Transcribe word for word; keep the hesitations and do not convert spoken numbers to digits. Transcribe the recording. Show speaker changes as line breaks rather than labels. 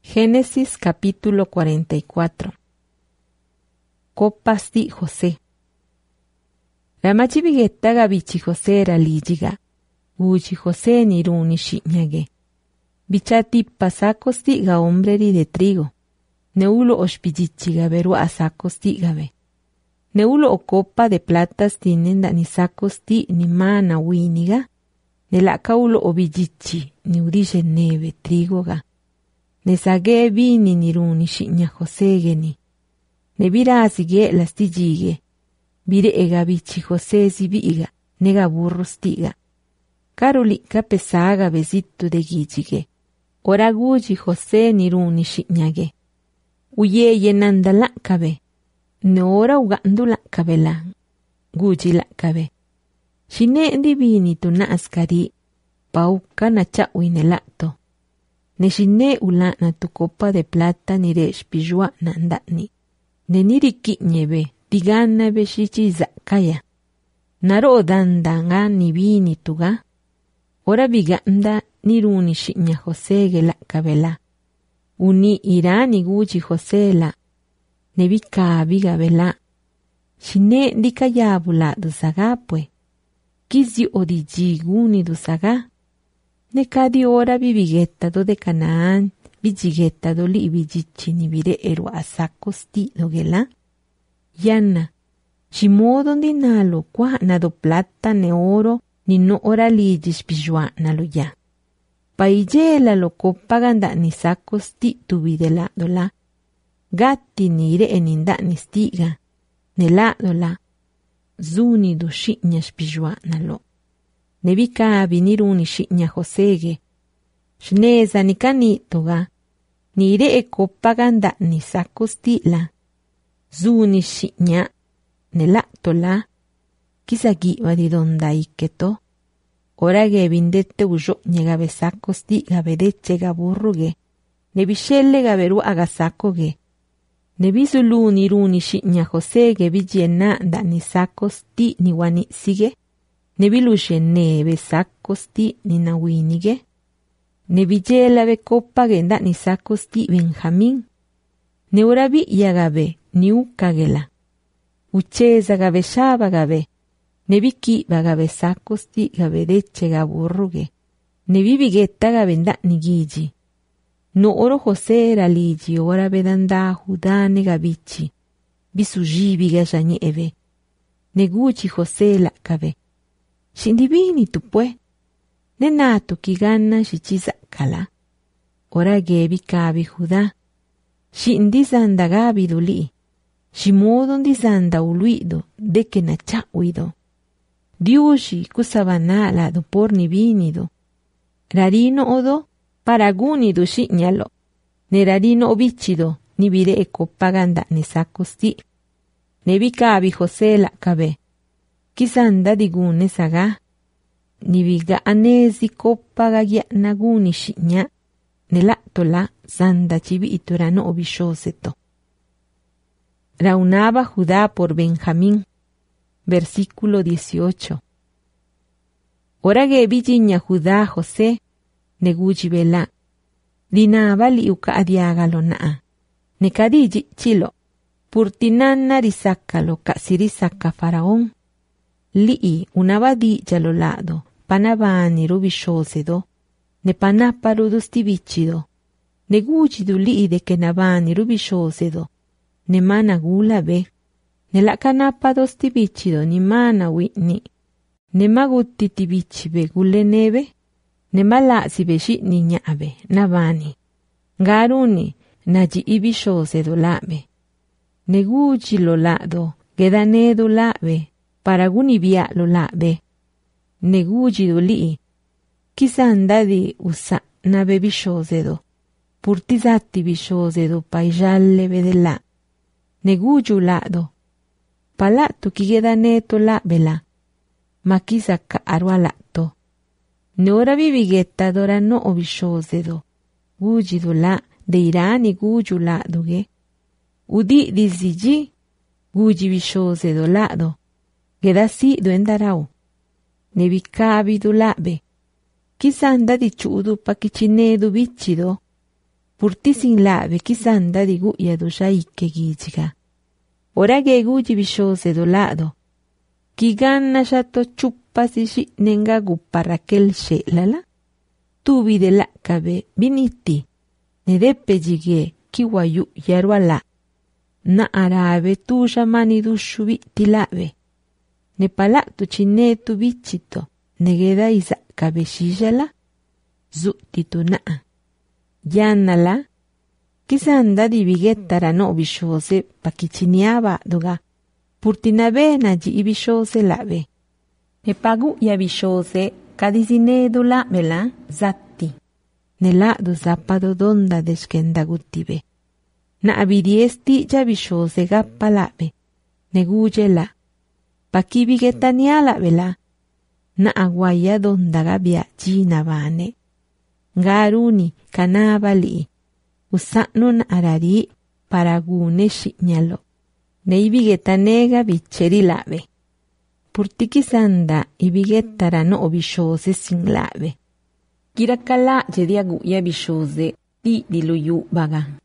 Génesis capítulo cuarenta y cuatro. Copas di José. Ramachi bigetaga bichi José ralijiga. Uchi José niruni shiñage. Bichati pasacos diga hombreri de trigo. Neulo oshpijichiga beru asacos digabe. Neulo o copa de platas tienen da ni sacos di ni mana winiga. Nela kaulo obijichi ni urije neve trigoga. Nesage vini niruni shiña José geni. Nebira asige las tijige. Vire ega bichi José zibiga. Nega burros tiga. Karulika pesaga besito de gijige. Ora guji José niruni shiñage. Uye yenanda la kabe. Neora ugandu la kabela. Guji la kabe. Shine divini tu na askari. Pauka na cha uinelato. Ne shine ula na tu copa de plata ni reshpijua na ndani. Ne niriki nyebe. Digana beshichi zakaya. Naro danda nga ni vini tuga. Ora biganda niruni shiña José gela kabela. Uni irani guji José la. Nebika biga bela. Shine dikayabula dusaga pue. Kizi odiji guni dusaga. Nekadi ora bibigeta do de Canaán. Bijigeta do li bijichi ni bire eru asakos ti do gela. Yana. Shimodo dinalo kwa na do plata ne oro. Ni no ora ligis pijua na lo ya. Paijela lo kopaganda ni sakos ti tubidela dola. Gatti nire eninda ni stiga. Nela dola. Zuni do shiña spijua na lo. Nebika biniruni shiña Josege. Shneza ni kanitoga. Nire e kopaganda ni sakos ti la. Zuni shiña. Nela dola. Kisagi di donda iketo. Ora ge bindette ujo nyega sacos di gabedeche gaburruge. Ne bishelle gaberu agasakoge. Ne bisulu ni runi shinya José ge bijiena da ni sacos di ni wani sige. Ne bilushe nebe sacos di ni nawinige. Ne bijela be copa genda ni sacos di Benjamín. Ne urabi yagabe ni ukagela. Ucheza gabe shaba gabe. Nebiki bagabe sacos ti gabedeche gaburruge. Nebibigeta gabenda nigiji. No oro José era ligi ora bedanda Judá negabichi. Bisujibi gajani eve. Neguchi José la cabe. Shindibini tu pue. Nenato kigana shichiza kala. Ora gebi kabi Judá. Shindizanda gabi duli. Shimodon dizanda uluido de que nacha uido. Diushi kusabana la do porni vinido. Rarino odo paragunido shiñalo. Ne rarino obichido ni vire e copaganda ne sacosti. Ne bikabi José la cabe. Kisanda digune saga. Ni viga anesi copaga ya naguni shiña. Ne la tola zanda chibi iturano obishoseto. Raunaba Judá por Benjamín. Versículo dieciocho. Ora ge bijiña Judá José. Neguji bela. Dinaba li uka adiagalo naa. Nekadiji chilo. Purtinana risakalo kasirisaka faraón. Lii unabadi jalolado. Panabani rubishosedo. Ne panaparu dustibichido. Neguji du lii de kenabani rubishosedo. Ne mana gula be. Ne la canapa dos tibichido ni mana witni. Ne magutti tibichibe gule nebe. Ne mala si beshi ni nyabe nabani. Garuni naji ibishose do labe. Ne guji lo lado. Gedane do labe. Paraguni via lo labe. Ne guji do li. Kisanda di usa nabe bishose do. Purtizatti bishose do paijalle vedela. Neguju lado. Palatu kigeda neto la bela. Makisa ka arwalato. Neora bibigeta dora no obishosedo. Guji do la de irani guju lado ge. Udi diziji. Guji bishosedo lado. Geda si do endarao. Nebikabi do labe. Kisanda di chudu pakichinedu bichido. Purti sin labe kisanda di guya do shaike gijiga. Ora ge guji bishose do lado. Kiganna shato chupa si shi nenga guppa Raquel she lala. Tubi de la kabe biniti. Ne deppe jige kiwayu yarwala. Na arabe tu shamani du shubi tilabe. Ne pala tu chine tu bichito. Negeda isa kabe shijala. Zu titu naa. Yanala. Kisanda di bigettara no bishose pakichiniaba doga. Purtinabe na ji ibishose labe. Ne pagu ya bishose kadisinedo la bela zatti. Ne la do zappado donda deskenda guttibe. Na abidiesti ya bishose gappa labe. Ne guje la. Paki bigettania la bela. Na aguaya donda gabia jina bane. Garuni kanabali. Usano arari paragune shiñalo. Neibigeta nega bicheri labe. Purtikisanda ibigetara no bishose sin labe. Kirakala jediagu ya bishose di diluyu baga.